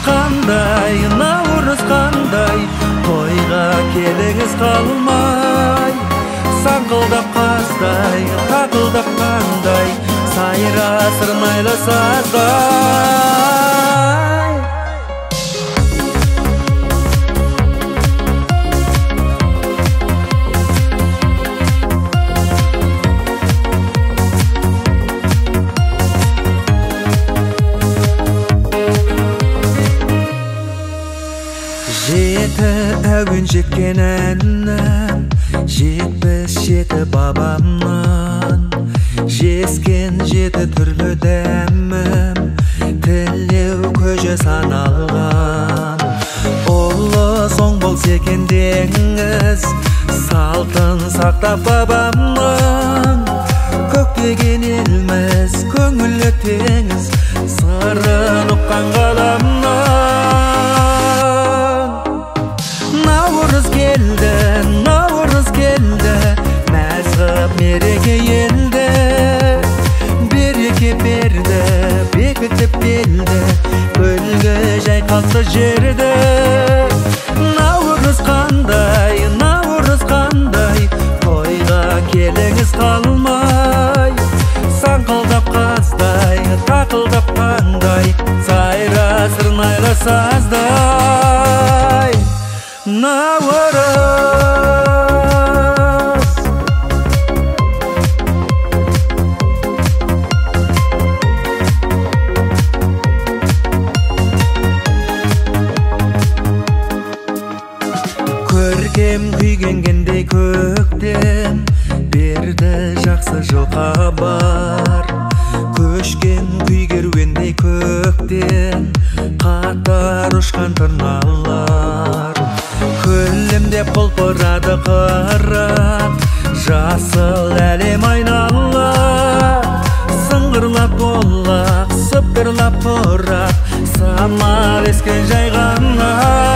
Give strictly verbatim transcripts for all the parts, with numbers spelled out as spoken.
қандай, наурыз қандай, тойға келіңіз қалмай. Саңқылдап қаздай, тақылдап қандай, сайра сырнайлы саздай. Жеті әуен жеткен әннен, жетпіс жеті бабамнан, жескен жеті түрлі дәмім, тілеу көже саналған. Ұлы соң болса екен деңіз, салтын сақтап бабамның. Көктеген елміз, көңілі теңіз, сырын ұққан ғаламнан. Наурыз келді, наурыз келді, мәз ғып мереке елді. Береке берді, бекітіп белді, гүлге жайқалды жерді. Наурыз қандай, наурыз қандай, тойға келіңіз қалмай. Саңқылдап қаздай, тақылдап қандай, сайра сырнайлы саздай. Наурыз көркем күйгенгендей көктем, берді жақсы жыл хабар. Көшкен күй керуендей көктен, қатар ұшқан тырналар. Күлімдеп құлпырады қырат, жасыл әлем айнала. Сыңғырлап болақ, сыбдырлап тұрап, самал ескен жайғана.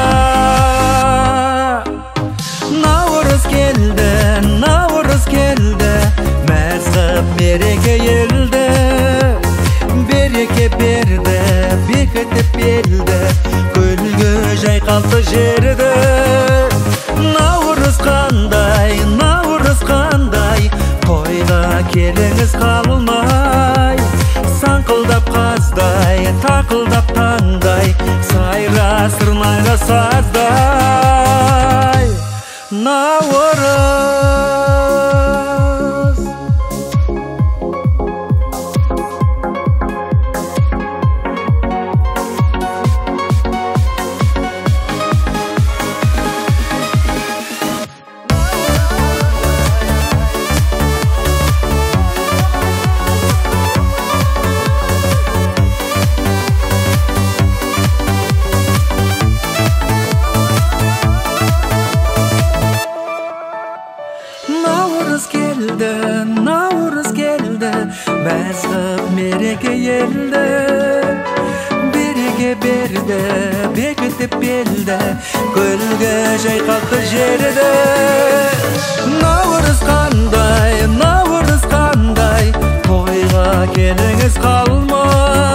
Наурыз келді, наурыз келді, мәз ғып мереке елді. Береке берді, бекітіп белді, гүлге жайқалды жерді. Наурыз қандай, наурыз қандай, тойға келіңіз қалмай. Саңқылдап қаздай, тақылдап таңдай, сайра сырнайлы саздай. Наурыз Наурыз келді, наурыз келді, мәз ғып мереке елді. Береке берді, бекітіп белді, гүлге жайқалды жерді. Наурыз қандай, наурыз қандай, тойға келіңіз қалмай.